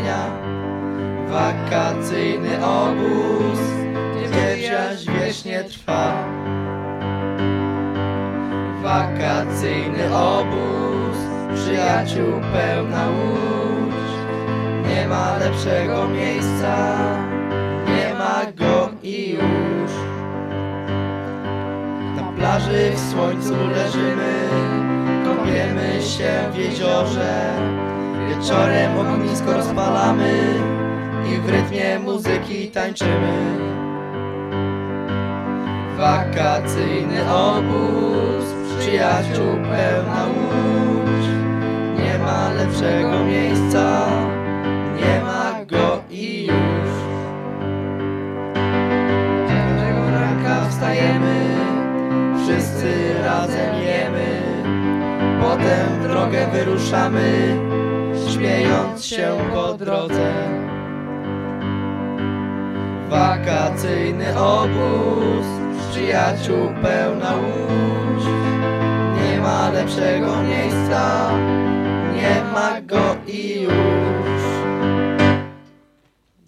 wspomnienia. Wakacyjny obóz, gdzie przyjaźń wiecznie trwa. Wakacyjny obóz, przyjaciół pełna łódź. Nie ma lepszego miejsca, nie ma go i już. Na plaży w słońcu leżymy, kąpiemy się w jeziorze. Wieczorem ognisko rozpalamy i w rytmie muzyki tańczymy. Wakacyjny obóz, przyjaciół pełna łódź. Nie ma lepszego miejsca, nie ma go i już. Każdego ranka wstajemy, wszyscy razem jemy. Potem w drogę wyruszamy, śmiejąc się po drodze. Wakacyjny obóz, przyjaciół pełna łódź. Nie ma lepszego miejsca, nie ma go i już.